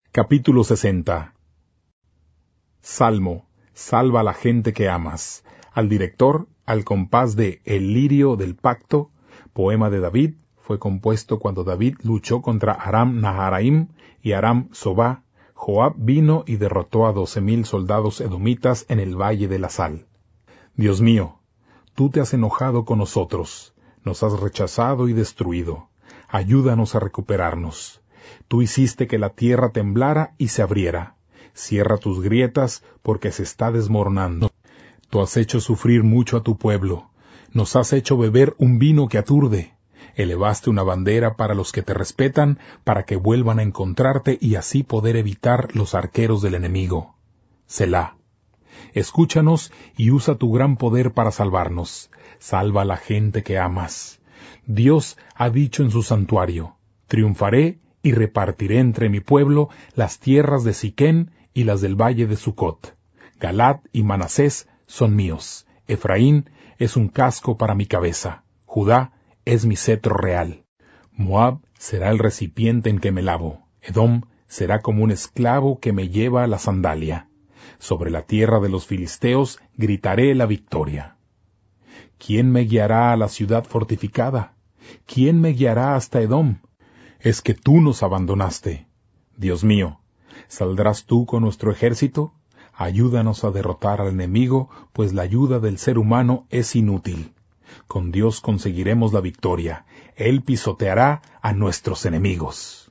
Capítulo 60. Salmo. Salva a la gente que amas. Al director, al compás de El lirio del pacto, poema de David, fue compuesto cuando David luchó contra Aram Naharaim y Aram Sobá. Joab vino y derrotó a 12,000 soldados edomitas en el Valle de la Sal. Dios mío, tú te has enojado con nosotros, nos has rechazado y destruido. Ayúdanos a recuperarnos. Tú hiciste que la tierra temblara y se abriera. Cierra tus grietas porque se está desmoronando. Tú has hecho sufrir mucho a tu pueblo. Nos has hecho beber un vino que aturde. Elevaste una bandera para los que te respetan, para que vuelvan a encontrarte y así poder evitar los arqueros del enemigo. Selah. Escúchanos y usa tu gran poder para salvarnos. Salva a la gente que amas. Dios ha dicho en su santuario: triunfaré y repartiré entre mi pueblo las tierras de Siquén y las del valle de Sucot. Galaad y Manasés son míos. Efraín es un casco para mi cabeza. Judá es mi cetro real. Moab será el recipiente en que me lavo. Edom será como un esclavo que me lleva la sandalia. Sobre la tierra de los filisteos gritaré la victoria. ¿Quién me guiará a la ciudad fortificada? ¿Quién me guiará hasta Edom? Es que tú nos abandonaste. Dios mío, ¿saldrás tú con nuestro ejército? Ayúdanos a derrotar al enemigo, pues la ayuda del ser humano es inútil. Con Dios conseguiremos la victoria. Él pisoteará a nuestros enemigos.